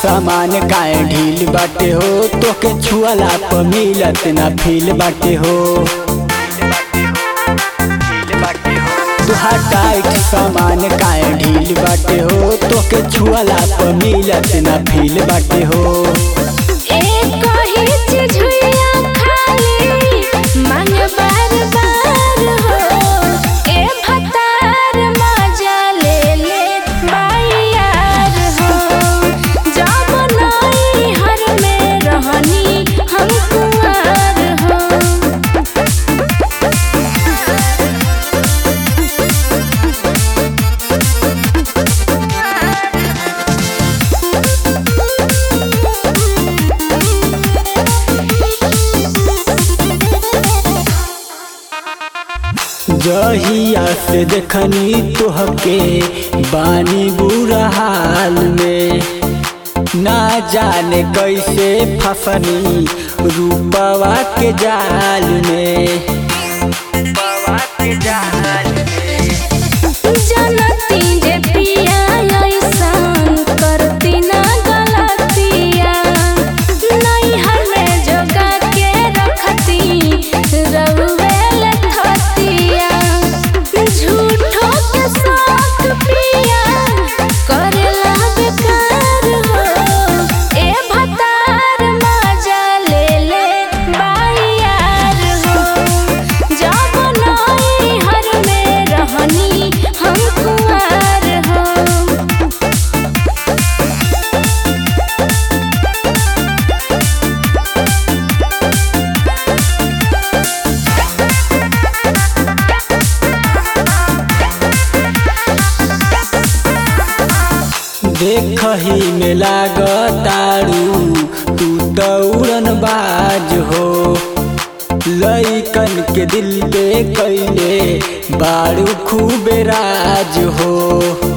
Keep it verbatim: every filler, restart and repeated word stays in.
सामान काहे ढील बाटे हो, तोके छुअला प मिलत ना फील बाटे हो। तुहार टाइट सामान काहे ढील बाटे हो, तोके छुअला प मिलत ना फील बाटे हो। एक ही चीज हुइया खाली मांग बार बार हो, ए भतार मजा ले ले बाई यार हो। जब नई हर में रहनी हम कुंवार हो। जहिया से देखनी तोहके बानी बुरा हाल में, ना जाने कैसे फसनी रूपवा के जाल में। जनती जे पिया ऐसन करती ना गलतिया, नैहर में जोगा के रखती रउवेल थतिया। झूठो के शौक पिया करेला बेकार हो, ए भतार मजा ले ले बाई यार हो। जब नैहर में रहनी हम कुंवार हो। देखही में लागतारू तू दौड़न बाज हो, लइकन के दिल पे कैले बारू खूबे राज हो।